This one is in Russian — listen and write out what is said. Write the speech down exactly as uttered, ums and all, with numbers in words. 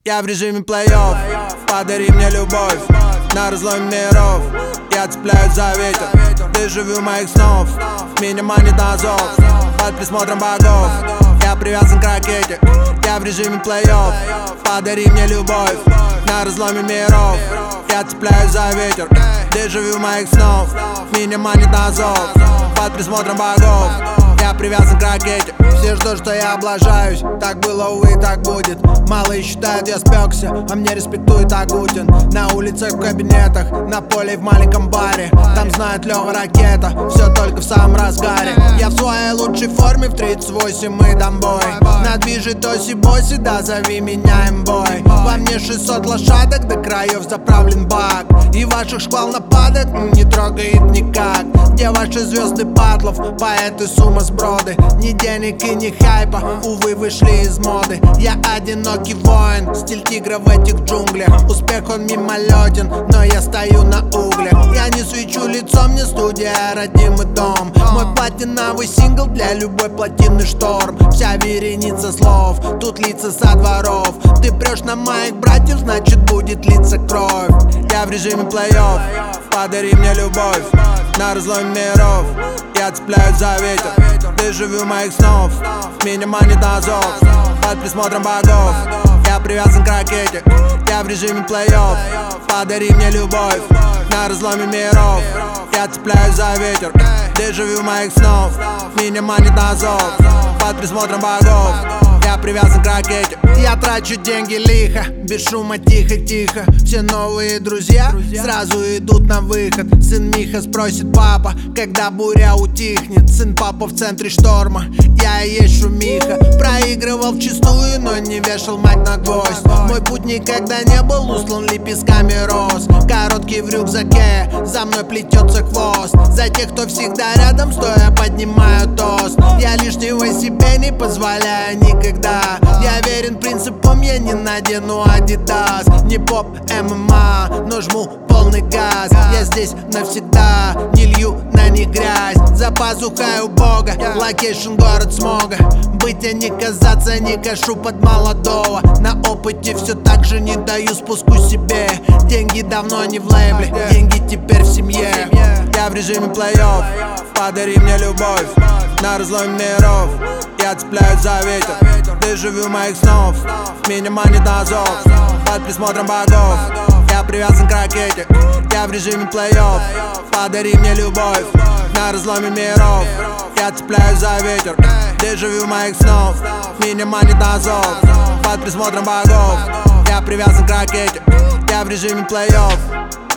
Я в режиме плей-офф. Подари мне любовь на разломе миров. Я цепляюсь за ветер, ты живу моих снов. Меня манит на зов под присмотром богов. Я привязан к ракете, я в режиме плей-офф. Подари мне любовь на разломе миров. Я цепляюсь за ветер, ты живу моих снов. Меня манит на зов под присмотром богов. Я привязан к ракете. Все ждут, что я облажаюсь. Так было, увы, так будет. Малые считают, я спекся, а мне респектует Агутин. На улицах, в кабинетах, на поле и в маленьком баре. Там знают Лёва Ракета, все только в самом разгаре. Я в своей лучшей форме, в тридцать восемь мы дам бой. На движе тоси-боси, да зови меня имбой. Во мне шестьсот лошадок, до краев заправлен бак. И ваших шквал нападок не трогает никак. Где ваши звезды батлов, поэты сумасброды? Ни денег и ни хайпа, увы, вышли из моды. Я одинокий воин, стиль тигра в этих джунглях. Успех он мимолетен, но я стою на углях. Я не свечу лицом, мне студия, родимый дом. Мой платиновый сингл для любой плотины шторм. Вся вереница слов, тут лица со дворов. Ты прешь на моих братьев, значит будет литься кровь. Я в режиме плей-офф, подари мне любовь на разломе миров. Я цепляюсь за ветер, ты живу моих снов. Меня манит на зов под присмотром богов. Я привязан к ракете, я в режиме плей-офф. Подари мне любовь на разломе миров. Я цепляюсь за ветер, ты живу моих снов. Меня манит на зов под присмотром богов. Я привязан к ракете. Я трачу деньги лихо, без шума, тихо-тихо. Все новые друзья сразу идут на выход. Сын Миха спросит папа, когда буря утихнет. Сын папа в центре шторма, я и есть шумиха. Проигрывал вчистую, но не вешал мать на гвоздь. Мой путь никогда не был услан лепестками роз. Короткий в рюкзаке, за мной плетется хвост. За тех, кто всегда рядом, стоя поднимаю тост. Я лишнего себе не позволяю никогда. Я верен принципам, я не надену адидас. Не поп, эм эм а, но жму полный газ. Я здесь навсегда, не лью на них грязь. За пазухой у бога, локейшн город смога. Быть, а не казаться, не кашу под молодого. На опыте все так же не даю спуску себе. Деньги давно не в лейбле, деньги теперь в семье. Я в режиме плей-офф, подари мне любовь на разломе миров. Я цепляюсь за ветер, ты живу моих снов. Меня манит на зов под присмотром богов. Я привязан к ракете, я в режиме плей-офф. Подари мне любовь на разломе миров. Я цепляюсь за ветер, ты живу моих снов. Меня манит на зов под присмотром богов. Я привязан к ракете, я в режиме плей-офф.